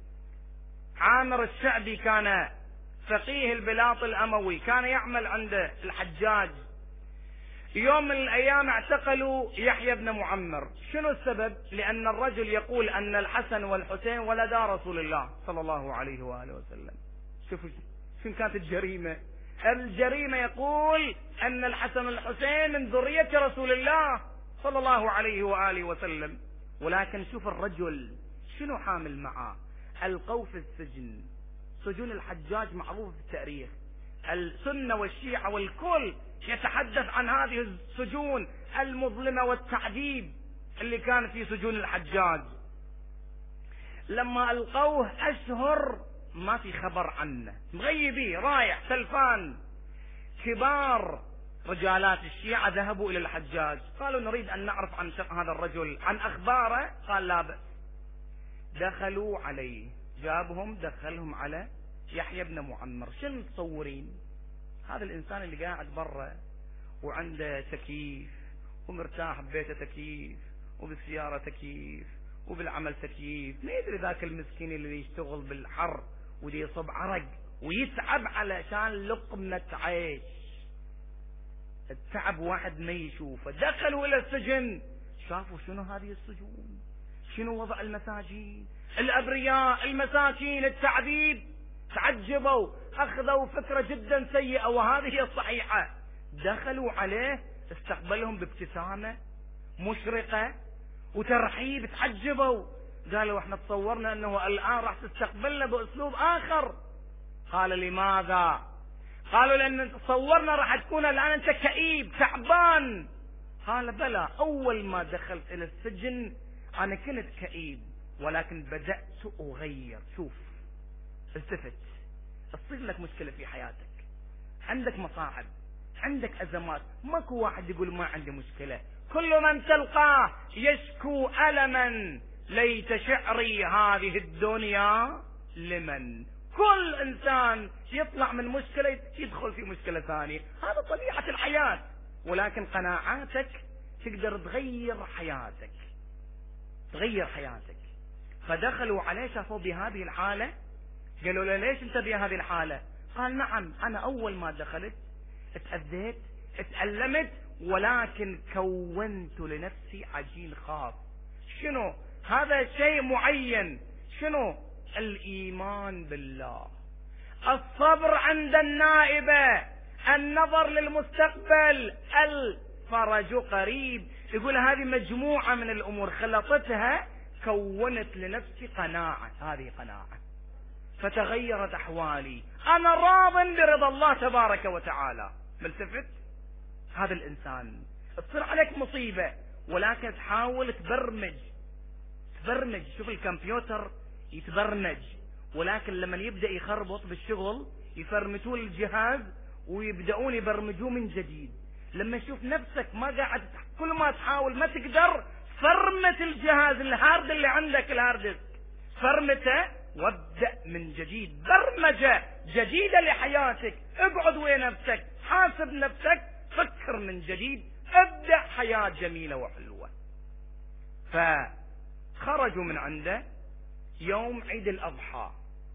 عامر الشعبي كان فقيه البلاط الأموي، كان يعمل عند الحجاج. يوم من الأيام اعتقلوا يحيى بن معمر. شنو السبب؟ لأن الرجل يقول أن الحسن والحسين ولدا رسول الله صلى الله عليه وآله وسلم. شوفوا شنو كانت الجريمة. الجريمة يقول أن الحسن والحسين من ذرية رسول الله صلى الله عليه وآله وسلم، ولكن شوف الرجل شنو حامل معه. القوا في السجن، سجون الحجاج معروف في التاريخ، السنة والشيعة والكل يتحدث عن هذه السجون المظلمة والتعذيب اللي كان في سجون الحجاج. لما ألقوه أشهر ما في خبر عنه، مغيبي رايح تلفان. كبار رجالات الشيعة ذهبوا إلى الحجاج، قالوا نريد أن نعرف عن هذا الرجل عن أخباره. قال لا بأس. دخلوا عليه، جابهم دخلهم على يحيى بن معمر. شنو تصورين؟ هذا الإنسان اللي قاعد برا وعنده تكييف ومرتاح ببيته تكييف وبالسيارة تكييف وبالعمل تكييف، ما يدري ذاك المسكين اللي يشتغل بالحر ودي يصب عرق ويتعب علشان لقمة عيش. التعب واحد ما يشوفه. دخلوا إلى السجن، شافوا شنو هذه السجون، شنو وضع المساجين، الأبرياء المساكين، التعذيب. تعجبوا، أخذوا فكرة جدا سيئة وهذه هي الصحيحة. دخلوا عليه، استقبلهم بابتسامة مشرقة وترحيب. تعجبوا، قالوا احنا تصورنا انه الآن راح تستقبلنا بأسلوب آخر. قال لماذا؟ قالوا لأن تصورنا راح تكون الآن أنت كئيب تعبان. قال بلى، أول ما دخلت إلى السجن أنا كنت كئيب، ولكن بدأت أغير. شوف، التفت، تصير لك مشكلة في حياتك، عندك مصاعب، عندك أزمات، ماكو واحد يقول ما عندي مشكلة. كل من تلقاه يشكو ألما، ليت شعري هذه الدنيا لمن. كل إنسان يطلع من مشكلة يدخل في مشكلة ثانية، هذا طبيعة الحياة. ولكن قناعاتك تقدر تغير حياتك، تغير حياتك. فدخلوا عليه، شافوا بهذه الحالة، قالوا له ليش انت بهذه الحالة؟ قال نعم، أنا أول ما دخلت اتأذيت، اتألمت، ولكن كونت لنفسي عجين خاص. شنو هذا؟ شيء معين. شنو؟ الإيمان بالله، الصبر عند النائبة، النظر للمستقبل، الفرج قريب. يقول هذه مجموعة من الأمور خلطتها كونت لنفسي قناعة. هذه قناعة، فتغيرت أحوالي، أنا راض برضا الله تبارك وتعالى. ملتفت؟ هذا الإنسان تصير عليك مصيبة ولكن تحاول تبرمج تبرمج شوف الكمبيوتر يتبرمج، ولكن لما يبدأ يخربط بالشغل يفرمتون الجهاز ويبدأون يبرمجوه من جديد. لما يشوف نفسك ما قاعد، كل ما تحاول ما تقدر، فرمت الجهاز الهارد اللي عندك، الهارد ديسك فرمته وابدأ من جديد، برمجة جديدة لحياتك. اقعد وين نفسك، حاسب نفسك، فكر من جديد، ابدأ حياة جميلة وحلوة. فخرجوا من عنده يوم عيد الأضحى.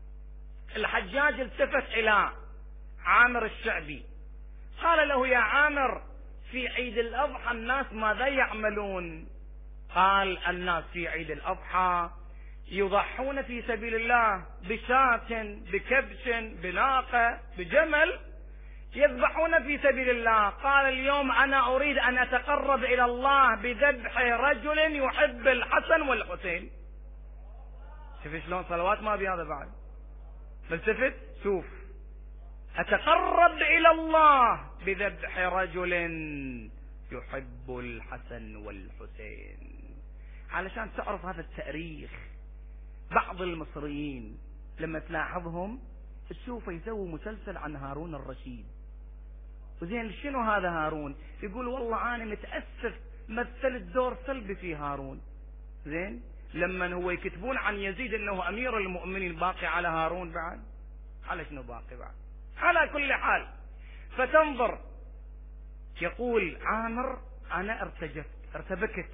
الحجاج التفت إلى عامر الشعبي قال له: يا عامر، في عيد الأضحى الناس ماذا يعملون؟ قال: الناس في عيد الأضحى يضحون في سبيل الله بشاة، بكبش، بناقة، بجمل، يذبحون في سبيل الله. قال: اليوم أنا أريد أن أتقرب إلى الله بذبح رجل يحب الحسن والحسين. شوف شلون صلوات ما بهذا بعد. ملتفت؟ شوف، أتقرب إلى الله بذبح رجل يحب الحسن والحسين. علشان تعرف هذا التاريخ، بعض المصريين لما تلاحظهم تشوف يسوي مسلسل عن هارون الرشيد. وزين شنو هذا هارون؟ يقول والله أنا متأسف مثلت دور سلبي في هارون. زين لما هو يكتبون عن يزيد انه امير المؤمنين، باقي على هارون بعد؟ على شنو باقي بعد؟ على كل حال، فتنظر يقول عامر: انا ارتجفت ارتبكت.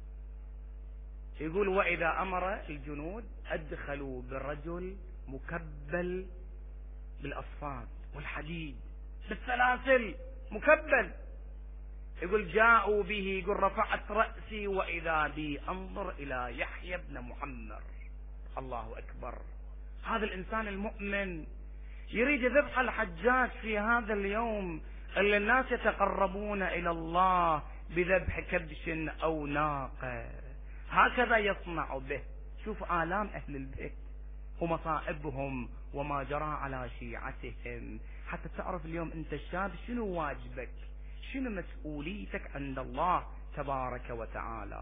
يقول: واذا امر الجنود ادخلوا بالرجل مكبل بالاصفاد والحديد بالسلاسل، مكبل. يقول: جاءوا به، يقول: رفعت رأسي وإذا بي أنظر إلى يحيى بن محمر. الله أكبر. هذا الإنسان المؤمن يريد ذبح الحجاج في هذا اليوم اللي الناس يتقربون إلى الله بذبح كبش أو ناقة. هكذا يصنع به. شوف آلام أهل البيت ومصائبهم وما جرى على شيعتهم، حتى تعرف اليوم أنت الشاب شنو واجبك، شنو مسؤوليتك عند الله تبارك وتعالى.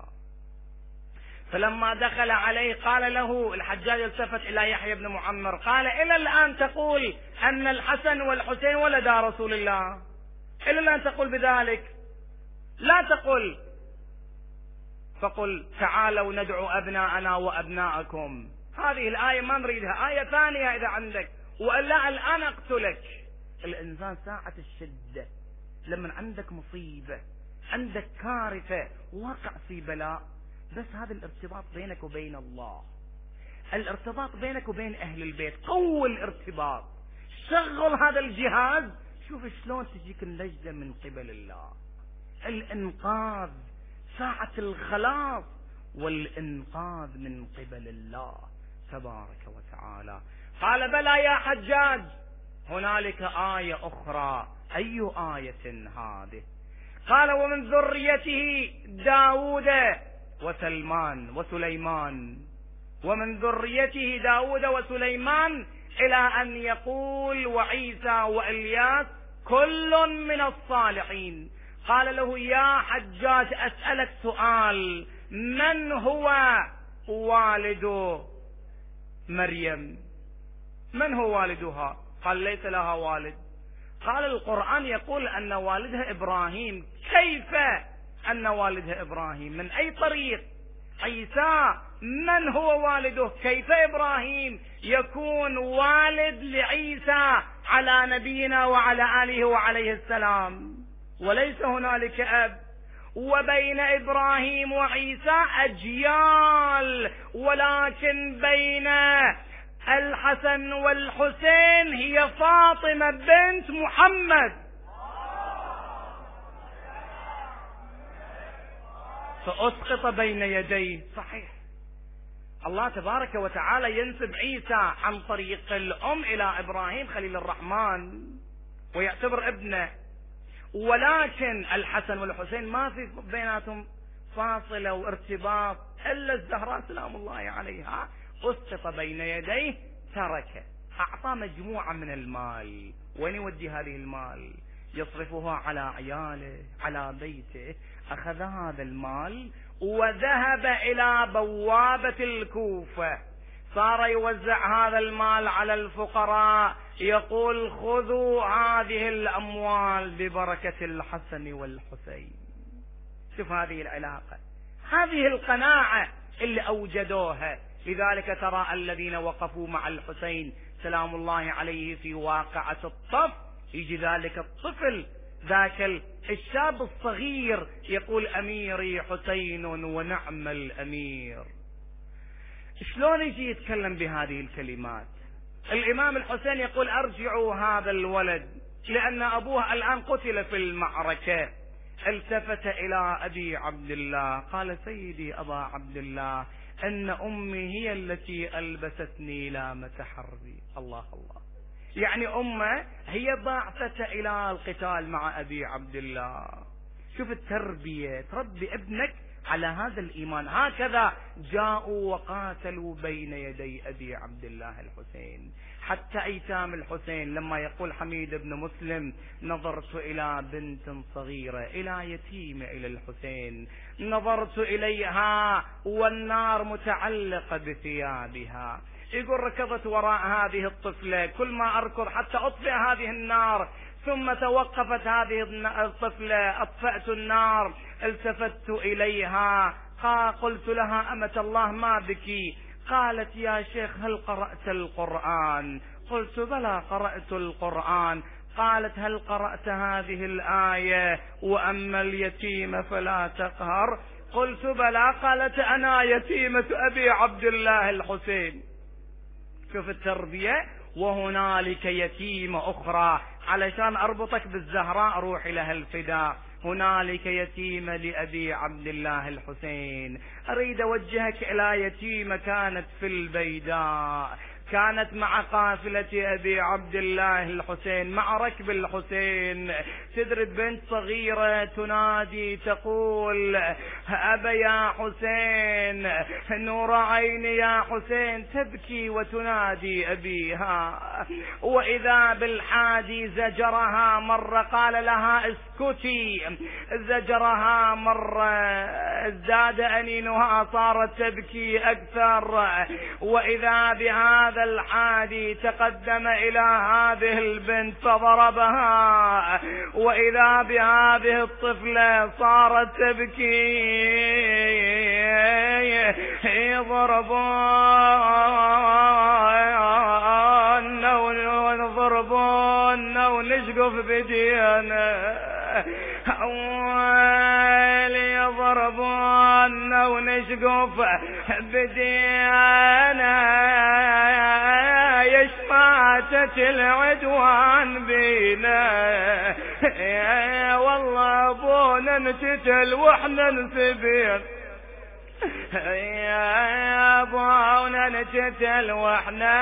فلما دخل عليه قال له الحجاج، التفت إلى يحيى بن معمر قال: إلى الآن تقول أن الحسن والحسين ولدا رسول الله؟ إلى الآن تقول بذلك؟ لا تقل. فقل: تعالوا ندعو أبناءنا وأبناءكم. هذه الآية ما نريدها، آية ثانية إذا عندك، وإلا الآن أقتلك. الإنسان ساعة الشدة، لما عندك مصيبة، عندك كارثة، واقع في بلاء، بس هذا الارتباط بينك وبين الله، الارتباط بينك وبين أهل البيت، قوي الارتباط، شغل هذا الجهاز. شوف شلون تجيك النجدة من قبل الله، الإنقاذ، ساعة الخلاص والإنقاذ من قبل الله تبارك وتعالى. قال: بلى يا حجاج. هنالك آية أخرى. أي آية هذه؟ قال: ومن ذريته داود وسلمان وسليمان، ومن ذريته داود وسليمان إلى أن يقول وعيسى وإلياس كل من الصالحين. قال له: يا حجاج أسألك سؤال، من هو والد مريم؟ من هو والدها؟ قال: ليس لها والد. قال: القرآن يقول أن والدها إبراهيم. كيف أن والدها إبراهيم؟ من أي طريق؟ عيسى من هو والده؟ كيف إبراهيم يكون والد لعيسى على نبينا وعلى آله وعليه السلام؟ وليس هنالك أب. وبين إبراهيم وعيسى أجيال، ولكن بين الحسن والحسين هي فاطمة بنت محمد. فأسقط بين يديه. صحيح، الله تبارك وتعالى ينسب عيسى عن طريق الأم إلى إبراهيم خليل الرحمن ويعتبر ابنه، ولكن الحسن والحسين ما في بيناتهم فاصلة وارتباط إلا الزهراء سلام الله عليها أسقط بين يديه تركه. أعطى مجموعة من المال، وين يودي هذه المال؟ يصرفها على عياله على بيته. أخذ هذا المال وذهب إلى بوابة الكوفة، صار يوزع هذا المال على الفقراء، يقول خذوا هذه الأموال ببركة الحسن والحسين. شوف هذه العلاقة، هذه القناعة اللي أوجدوها. لذلك ترى الذين وقفوا مع الحسين سلام الله عليه في واقعة الطف، يجي ذلك الطفل ذاك الشاب الصغير يقول أميري حسين ونعم الأمير. شلون يجي يتكلم بهذه الكلمات؟ الإمام الحسين يقول أرجعوا هذا الولد لأن أبوه الآن قتل في المعركة. التفت إلى أبي عبد الله قال سيدي أبا عبد الله أن أمي هي التي ألبستني لامة حربي. الله الله، يعني أمه هي ضاعفته إلى القتال مع أبي عبد الله. شوف التربية، تربي ابنك على هذا الإيمان. هكذا جاءوا وقاتلوا بين يدي أبي عبد الله الحسين. حتى أيتام الحسين لما يقول حميد بن مسلم نظرت إلى بنت صغيرة إلى يتيمة إلى الحسين، نظرت إليها والنار متعلقة بثيابها. يقول ركضت وراء هذه الطفلة، كل ما أركض حتى أطفئ هذه النار، ثم توقفت هذه الطفلة أطفأت النار، التفت إليها قلت لها أمة الله ما بكي؟ قالت يا شيخ هل قرأت القرآن؟ قلت بلى قرأت القرآن. قالت هل قرأت هذه الآية وأما اليتيم فلا تقهر؟ قلت بلى. قالت أنا يتيمة أبي عبد الله الحسين. شوف التربية. وهنالك يتيمة أخرى، علشان أربطك بالزهراء روح لها الفداء، هنالك يتيمة لأبي عبد الله الحسين. أريد أوجهك إلى يتيمة كانت في البيداء، كانت مع قافلة أبي عبد الله الحسين مع ركب الحسين. تدري بنت صغيرة تنادي تقول أبا يا حسين نور عيني يا حسين، تبكي وتنادي أبيها. وإذا بالحادي زجرها مرة قال لها اسكتي، زجرها مرة ازداد أنينها صارت تبكي أكثر. وإذا بهذا الحادي تقدم إلى هذه البنت فضربها، وإذا بهذه الطفلة صارت تبكي. يضربون ونضربون ونشقف بدينا، يضربون ونشقف بدينا، يشماتت العدوان بينا. والله ابونا نتتل واحنا نسبير، يا ابونا نتتل واحنا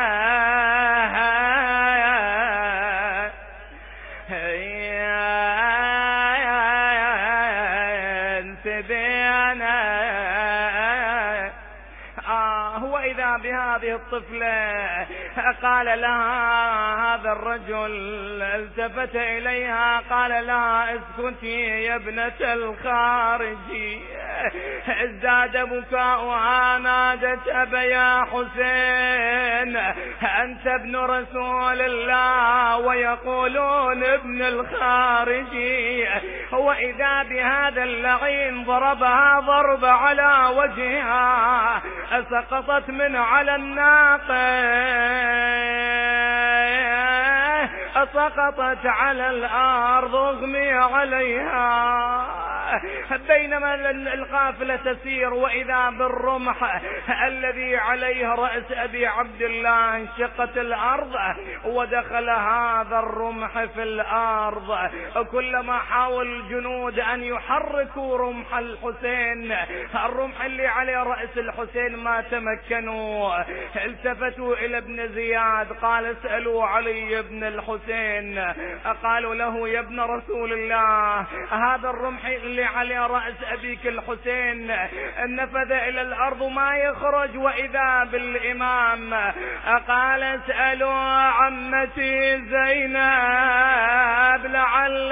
بهذه الطفلة قال لها هذا الرجل التفت إليها قال لها اسكتي يا ابنة الخارجي. ازداد بكاؤها نادت أبا يا حسين أنت ابن رسول الله ويقولون ابن الخارجي. وإذا بهذا اللعين ضربها ضرب على وجهها، سقطت من على الناقة، سقطت على الأرض اغمي عليها. بينما القافلة تسير وإذا بالرمح الذي عليه رأس أبي عبد الله انشقت الأرض ودخل هذا الرمح في الأرض. كلما حاول الجنود أن يحركوا رمح الحسين، الرمح اللي عليه رأس الحسين، ما تمكنوا. التفتوا إلى ابن زياد قال اسألوا علي بن الحسين. قالوا له يا ابن رسول الله هذا الرمح اللي عليه رأس أبيك الحسين نفذ إلى الأرض ما يخرج وإذا بالإمام. قال اسألوا عمتي زينب لعل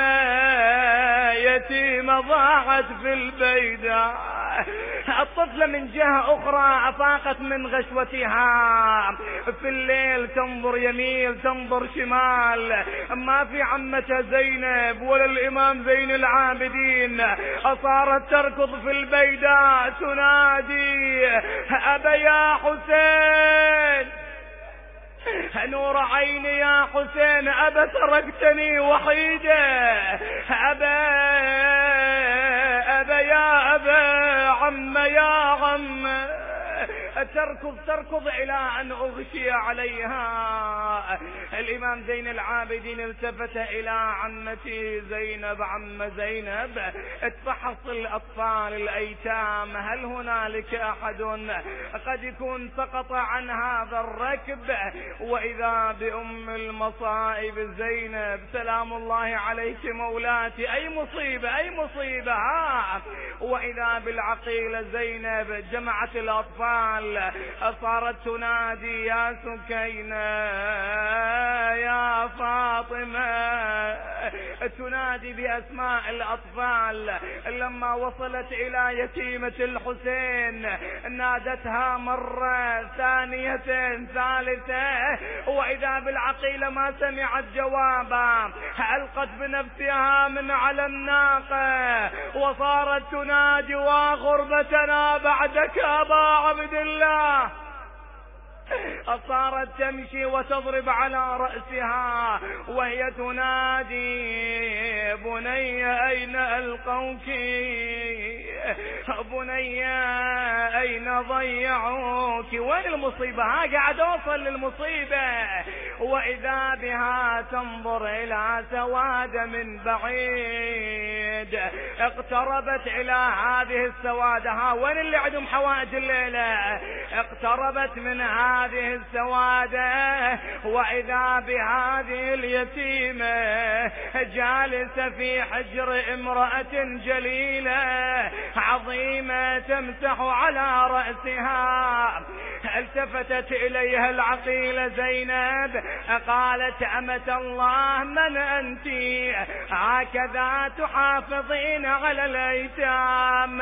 يتيم ضاعت في البيداء. الطفلة من جهة أخرى أفاقت من غشوتها، في الليل تنظر يمين تنظر شمال، ما في عمتها زينب ولا الإمام زين العابدين. صارت تركض في البيداء تنادي أبا يا حسين، نور عيني يا حسين، أبا تركتني وحيدة، أبا أبا يا أبا عم يا عم. تركض تركض إلى أن أغشي عليها. الإمام زين العابدين التفت إلى عمتي زينب، عم زينب اتفحص الأطفال الأيتام، هل هنالك أحد قد يكون سقط عن هذا الركب؟ وإذا بأم المصائب زينب سلام الله عليك مولاتي، أي مصيبة أي مصيبة ها. وإذا بالعقيلة زينب جمعت الأطفال صارت تنادي يا سكينة يا فاطمة، تنادي بأسماء الأطفال. لما وصلت إلى يتيمة الحسين نادتها مرة ثانية ثالثة، وإذا بالعقيلة ما سمعت جوابا، ألقت بنفسها من على الناقة وصارت تنادي وغربتنا بعدك أبا عبد الله. صارت تمشي وتضرب على رأسها وهي تنادي بني أين ألقوك، بني أين ضيعوك. وين المصيبة ها؟ قاعد أوصل للمصيبة. وإذا بها تنظر إلى سواد من بعيد، اقتربت إلى هذه السواد. ها وين اللي عندهم حوائج الليلة؟ اقتربت من هذه السوادة وإذا بهذه اليتيمة جالسة في حجر امرأة جليلة عظيمة تمسح على رأسها. التفتت إليها العقيلة زينب قالت أمة الله من أنت هكذا تحافظين على الأيتام؟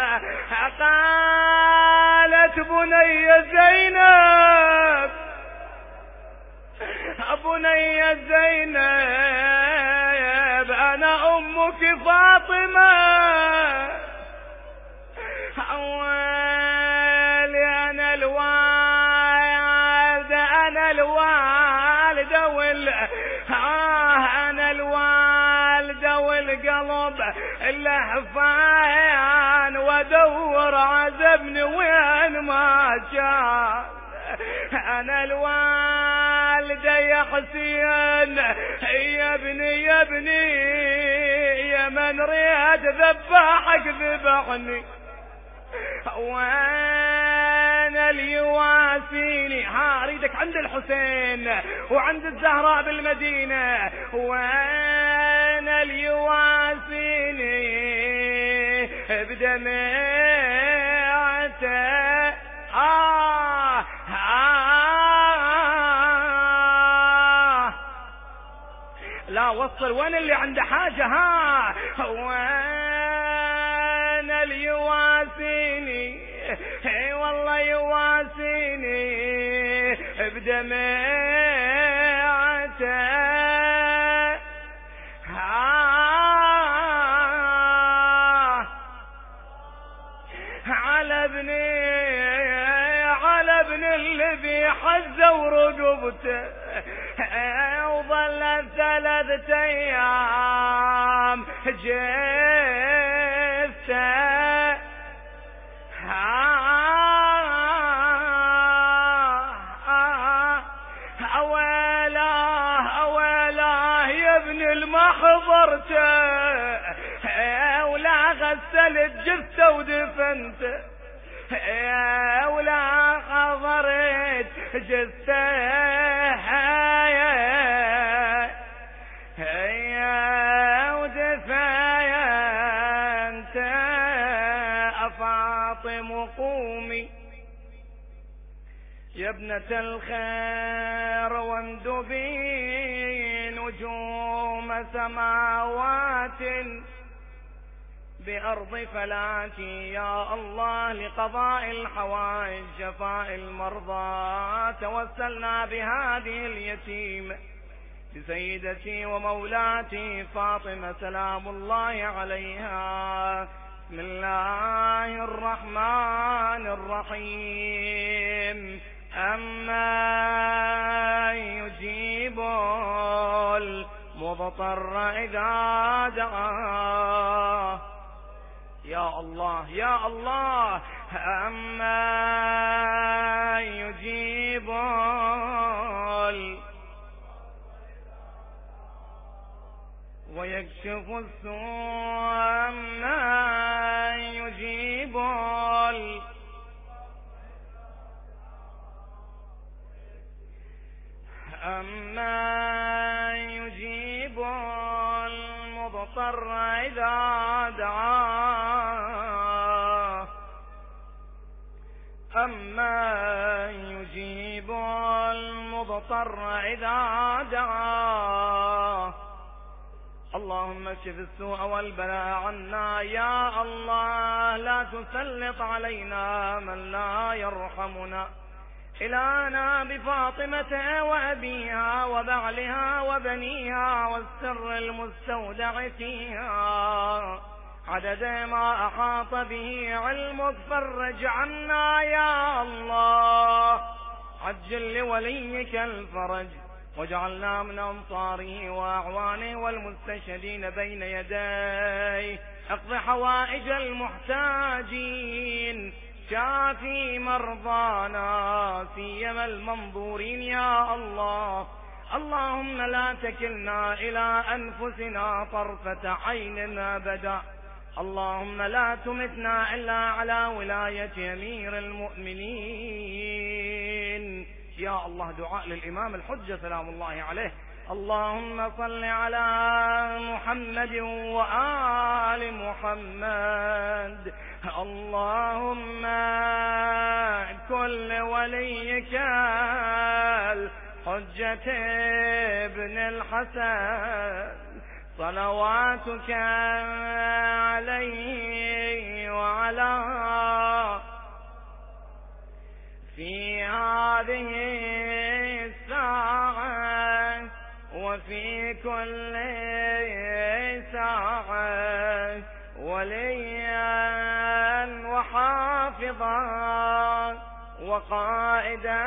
قالت بني زينب بني زينب أنا أمك فاطمة، أولي أنا الوالد أنا الوالد وال آه أنا الوالد والقلب اللهفان وادور عزبني وين ما كان. أنا الوالد يا حسين يا ابني يا ابني يا من ريد ذبحك ذبحني، وانا اللي يواسيني. ها اريدك عند الحسين وعند الزهراء بالمدينة، وانا اللي يواسيني بدمعته. آه آه لا وصل. وين اللي عنده حاجة؟ ها وانا اللي يواسيني، اي والله يواسيني بدمعته. على ابني على ابن الذي حز ورقبته، وظلت ثلاثة ايام جثته جثة أويلاه أويلاه يا ابن المحضرته ولا غسلت جثة ودفنته ولا حضرت جثة ودفنت أفاطم قومي يا ابنة الخير واندبي نجوم سماوات بأرض فلاتي يا الله لقضاء الحوائج شفاء المرضى. توسلنا بهذه اليتيمة بسيدتي ومولاتي فاطمة سلام الله عليها. بسم الله الرحمن الرحيم. أما يجيب المضطر إذا دعاه يا الله يا الله. أما يجيب ويكشف السوء. أما يجيب أما يجيب المضطر إذا دعاه. أما يجيب المضطر إذا دعاه. اللهم اكشف السوء والبلاء عنا يا الله. لا تسلط علينا من لا يرحمنا. إلهنا بفاطمة وأبيها وبعلها وبنيها والسر المستودع فيها عدد ما أحاط به علمك فرج عنا يا الله. عجل لوليك الفرج واجعلنا من أنصاره وأعوانه والمستشهدين بين يديه. اقض حوائج المحتاجين شافي مرضانا سيما المنظورين يا الله. اللهم لا تكلنا إلى أنفسنا طرفة عين أبدا. اللهم لا تمتنا إلا على ولاية أمير المؤمنين يا الله. دعاء للإمام الحجة سلام الله عليه. اللهم صل على محمد وآل محمد. اللهم كل وليك الحجة ابن الحسن صلواتك عليه وعلى في هذه الساعة وفي كل ساعة وليا وحافظا وقائدا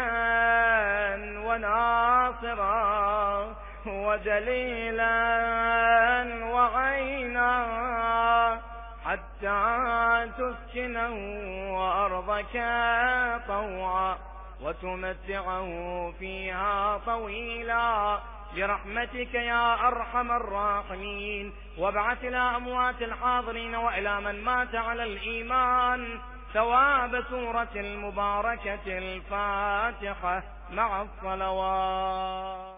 وناصرا ودليلا وعينا حتى تسكنه أرضك طوعا وتمتعه فيها طويلا برحمتك يا أرحم الراحمين. وابعث إلى أموات الحاضرين وإلى من مات على الإيمان ثواب سورة المباركة الفاتحة مع الصلوات.